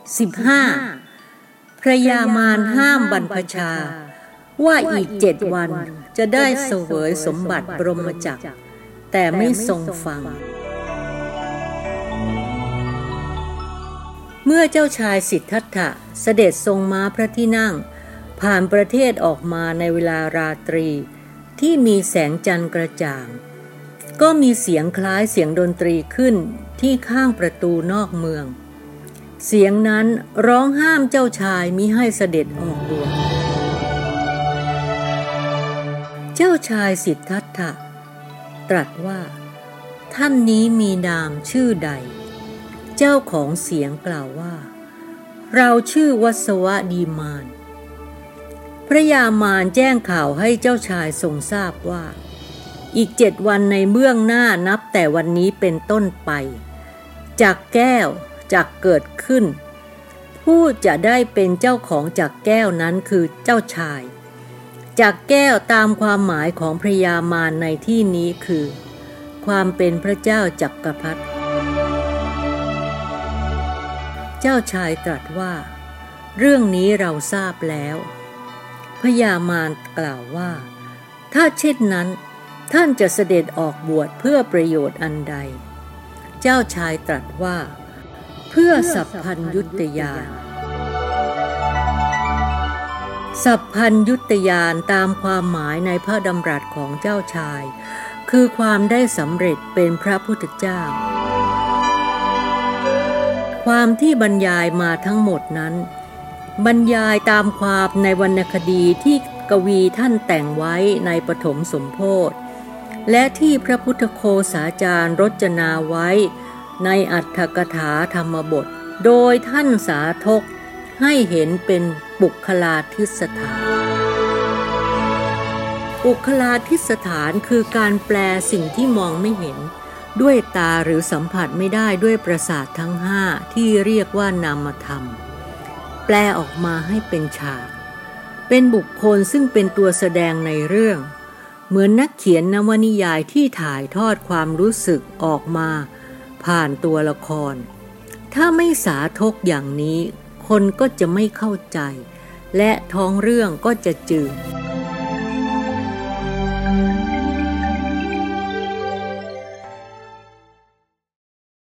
15. พระยามารห้ามบรรพชาว่าอีก7 วันจะได้เสวยสมบัติบรมจักรแต่ไม่ทรงฟังเมื่อเจ้าชายสิทธัตถะเสด็จทรงม้าพระที่นั่งผ่านประเทศออกมาในเวลาราตรีที่มีแสงจันทร์กระจ่างก็มีเสียงคล้ายเสียงดนตรีขึ้นที่ข้างประตูนอกเมืองเสียงนั้นร้องห้ามเจ้าชายมิให้เสด็จออกบวชเจ้าชายสิทธัตถะตรัสว่าท่านนี้มีนามชื่อใดเจ้าของเสียงกล่าวว่าเราชื่อวัสวดีมานพระยามารแจ้งข่าวให้เจ้าชายทรงทราบว่าอีก7 วันในเบื้องหน้านับแต่วันนี้เป็นต้นไปจักรแก้วจักเกิดขึ้นผู้จะได้เป็นเจ้าของจักรแก้วนั้นคือเจ้าชายจักรแก้วตามความหมายของพระยามารในที่นี้คือความเป็นพระเจ้าจักรพรรดิเจ้าชายตรัสว่าเรื่องนี้เราทราบแล้วพระยามารกล่าวว่าถ้าเช่นนั้นท่านจะเสด็จออกบวชเพื่อประโยชน์อันใดเจ้าชายตรัสว่าเพื่อสัพพัญญุตญาณสัพพัญญุตญาณตามความหมายในพระดำรัสของเจ้าชายคือความได้สำเร็จเป็นพระพุทธเจ้าความที่บรรยายมาทั้งหมดนั้นบรรยายตามความในวรรณคดีที่กวีท่านแต่งไว้ในปฐมสมโภชและที่พระพุทธโฆษาจารย์รจนาไว้ในอรรถกถาธรรมบทโดยท่านสาธกให้เห็นเป็นปุคลาธิสถานปุคลาธิสถานคือการแปลสิ่งที่มองไม่เห็นด้วยตาหรือสัมผัสไม่ได้ด้วยประสาททั้ง5ที่เรียกว่านามธรรมแปลออกมาให้เป็นฉากเป็นบุคคลซึ่งเป็นตัวแสดงในเรื่องเหมือนนักเขียนนวนิยายที่ถ่ายทอดความรู้สึกออกมาผ่านตัวละครถ้าไม่สาธกอย่างนี้คนก็จะไม่เข้าใจและท้องเรื่องก็จะจืด